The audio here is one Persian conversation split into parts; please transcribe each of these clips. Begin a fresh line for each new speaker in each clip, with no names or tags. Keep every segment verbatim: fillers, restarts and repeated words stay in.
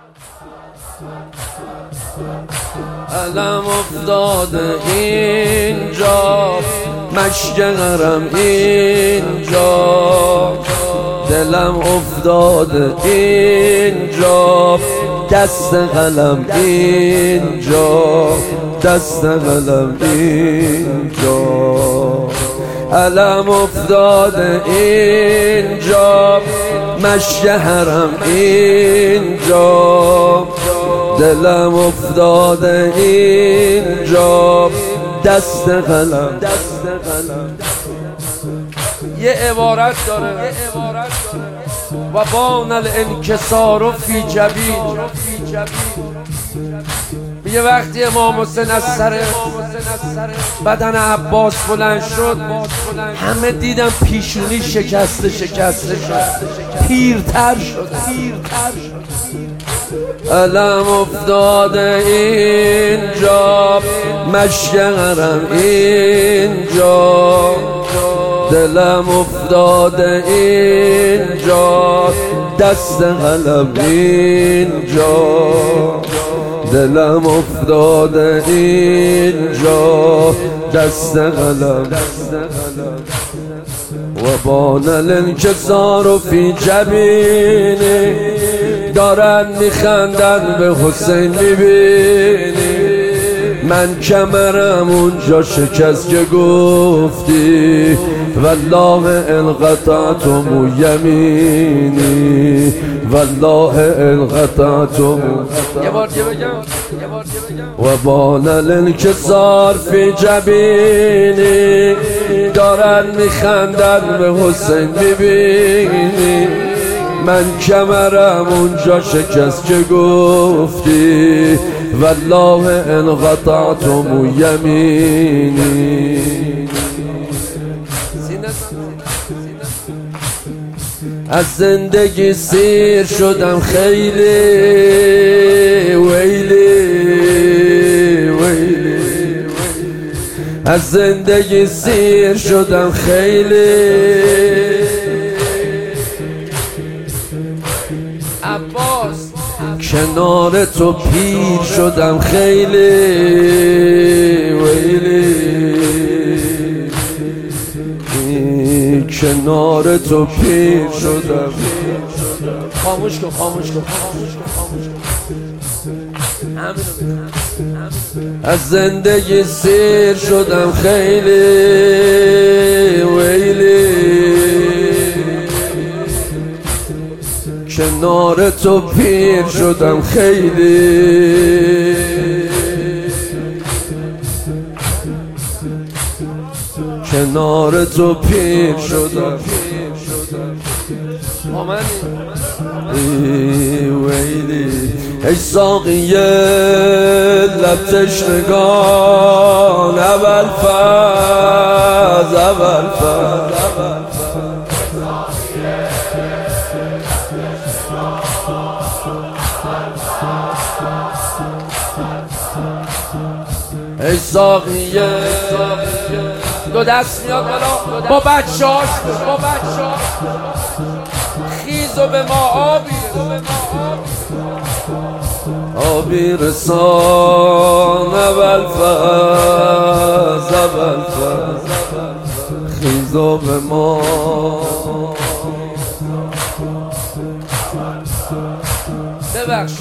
علم افتاده اینجا، مشک حرم اینجا، دلم افتاده اینجا، دست قلم اینجا، دست قلم اینجا، علم افتاده اینجا، مشک حرم اینجا، دلم افتاده اینجا، دست قلم. یه عبارت داره و بان الانکسار فی جبین، یه وقتی امام حسین از سر بدن عباس بلند شد، همه دیدن پیشونی شکسته شکسته شد، پیرتر شد. علم افتاده اینجا، مشک حرم اینجا، دلم افتاده اینجا، دست قلم اینجا، دلم افتاده اینجا، دست قلم. و بان الانکسار فی جبینی، دارن میخندن به حسین میبینی، من کمرم اونجا شکست که گفتی، والله انقطعت مو یمینی، والله انقطعت مو. یه بار دیگه بگم. و بان الانکسار فی جبینی، دارن میخندن به حسین میبینی، من کمرم اونجا شکست که گفتی، والله انقطعت مو یمینی. از زندگی سیر شدم خیلی، ویلی ویلی، از زندگی سیر شدم خیلی، عباس کنار تو پیر شدم خیلی، ویلی کنار تو پیر شدم. خاموش کن خاموش کن خاموش کن خاموش کن. از زندگی سیر شدم خیلی، ویلی کنار تو پیر شدم خیلی، کنار تو پیر شدم. ویلی ای ساقی لب تشنگان، اول فاز اول فاز، ای ساقی دو دست میاد بالا با بچه‌هاش، با بچه‌هاش خیز و به ما آبی آبی رسان، اول فاز اول فاز، خیز و به ما. ببخش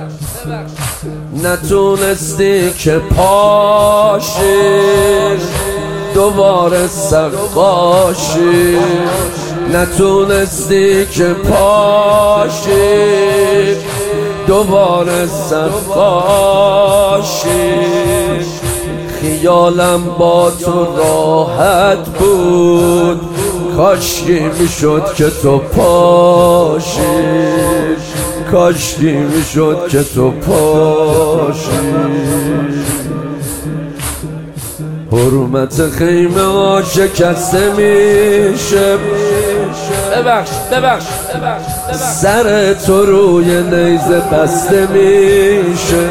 نتونستی که پاشی دوباره سقاشی، نتونستی که پاشی دوباره سقاشی، خیالم با تو راحت بود، کاشکی میشد که تو پاشی، کاشکی میشد که تو پاشی. حرمت خیمه ها شکسته میشه، ببخش ببخش سر تو روی نیزه بسته میشه،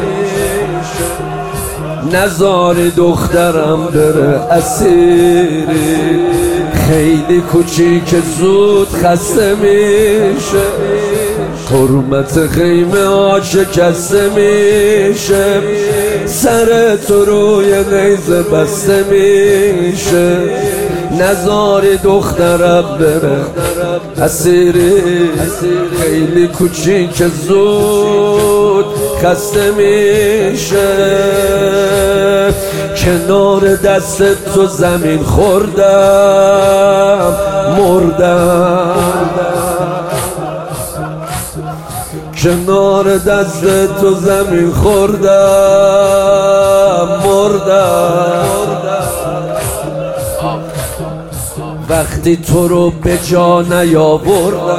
نذاری دخترم بره اسیری، خیلی کوچیک زود خسته میشه. حرمت خیمه ها شکسته میشه، سر تو روی نیزه بسته میشه، نزاری دخترم بره اسیری، خیلی کوچیک زود خسته میشه. کنار دست تو زمین خوردم مردم، کنار دست تو زمین خوردم مردم. وقتی تو رو به جا نیاوردم،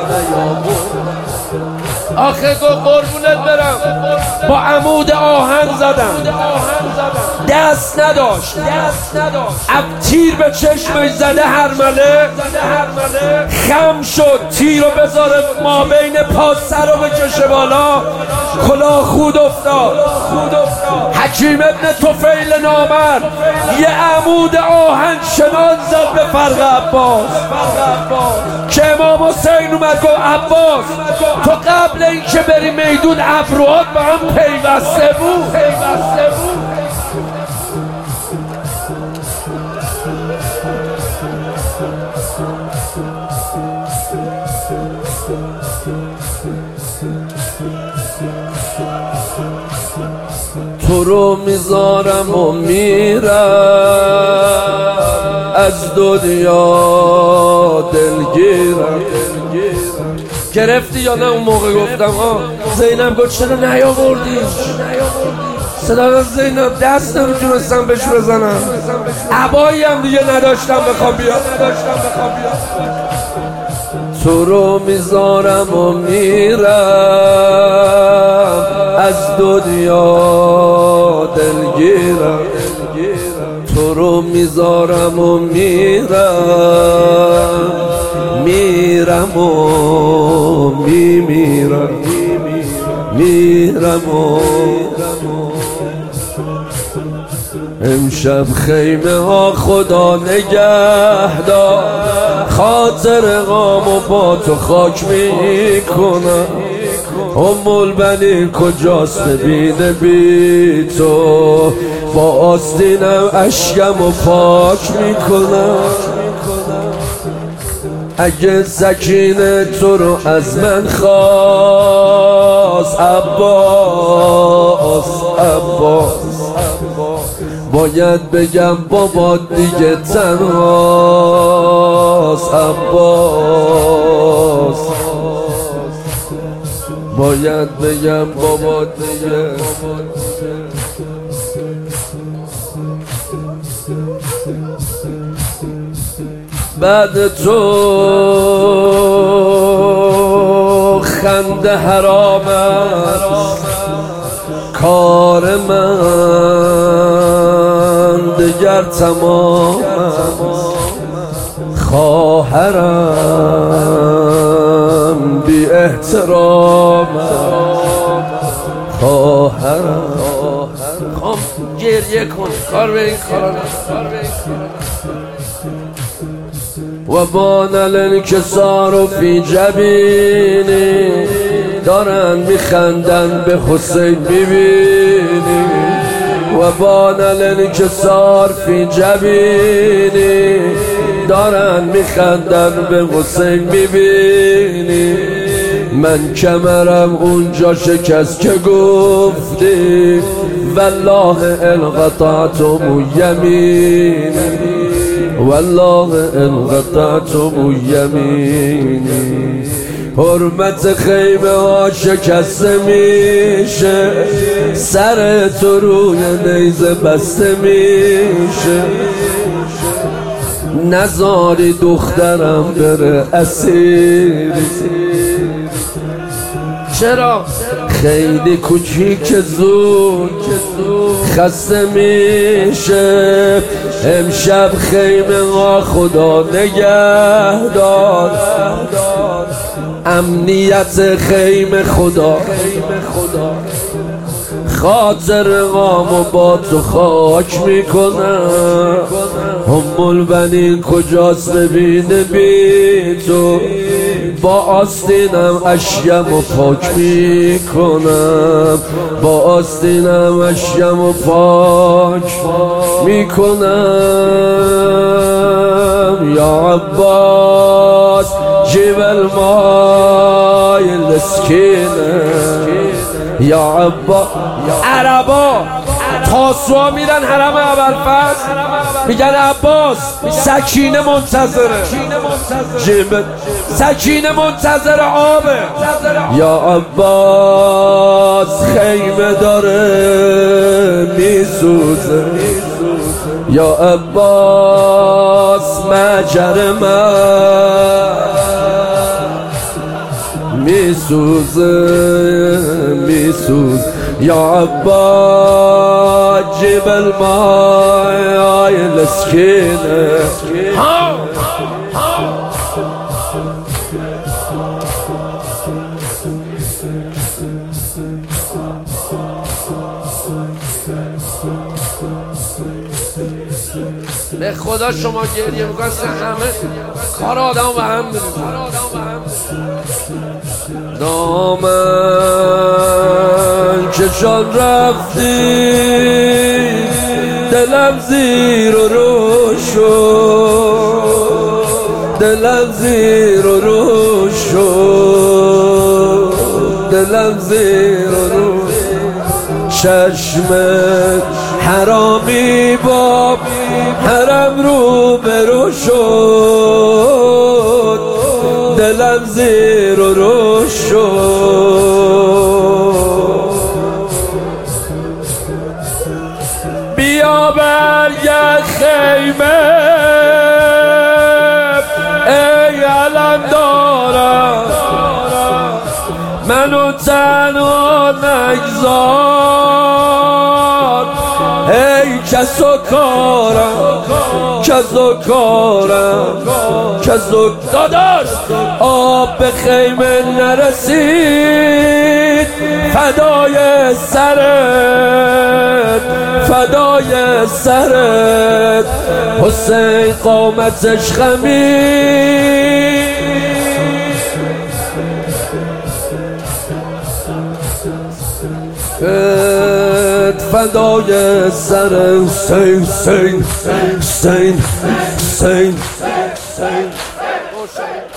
آخه گو قربونت برم با عمود آهن زدم، دست نداشت، اب تیر به چشمش زده هرمله، خم شد تیر رو بذاره ما بین پا، سر رو بکشه بالا، کلاه خود افتاد. حکیم ابن طفیل نامرد یه عمود آهن شنان زد به فرق عباس که امام حسین اومد گفت عباس تو قبل این که بری میدون ابروهات با هم پیوسته بود. تو رو میذارم و میرم، از دنیا دلگیرم. گرفتی یا نه؟ اون موقع گفتم آه زینب گفت چرا نیاوردی؟ صدا زینب دست نمیتونستم بهش بزنم، عبایی هم دیگه نداشتم بخوام بیاد. تو رو میذارم و میرم، از دنیا دلگیرم. تو رو میذارم و میرم، میرم و میمیرم، میرم و امشب خیمه ها خدا نگهدار، خاطر غامو با تو خاک میکنم. ام البنین کجاست ببینه بی تو، با آستینم اشکم و پاک میکنم. اگه سکینه تو رو از من خواست عباس، عباس باید بگم بابا دیگه تنهاست، عباس باید بگم بابا دیگه. بعد تو خنده حرام است، کار من دیگر تمام است. خواهرم بی احترام، خواهرم خواهم گریه کن، کار به این کارا نه. و بان الانکسار فی جبینی، دارن میخندن به حسین میبینی. و بان الانکسار فی جبینی، دارن میخندن به حسین میبینی. من کمرم اونجا شکست که گفتی، والله انقطعتم یمینی، والله انقطعتم یمینی. حرمت خیمه ها شکسته میشه، سر تو روی نیزه بسته میشه، نزاری دخترم بره اسیری. چرا؟ خیلی کوچیک زود خسته میشه. امشب خیمه ها خدا نگهدار، امنیت خیمه خدا، خاطر غامو با تو خاک میکنم. ام البنین کجاست ببینه بی تو، با آستینم اشیم و پاک میکنم، با آستینم اشیم و پاک میکنم. یا عباس جیب المای الاسکینه، یا عباس. عربا تاسوها میرن حرم ابوالفضل میگن عباس سکینه منتظره، جیب سکینه منتظر آبه. یا عباس خیمه داره میسوزه، یا عباس مجر من میسوزه میسوزه. یا عباس جیب المای الاسکینه. به خدا شما گریه میکنن همه کار آدم به هم میریزن. دامن کشان رفتی دلم زیر و رو شد، دلم زیر و رو شد، دلم زیر و رو. چشم حرامی با حرم رو برو شد، دلم زیر و رو شد. بیا برگرد خیمه ای علم دارم، منو تنها نگذار ای کس و کارم، کس و کارم، کس و داداش. آب به خیمه نرسید فدای سرت، فدای سرت. حسین قامتش خمید فدای سر حسین حسین حسین حسین حسین.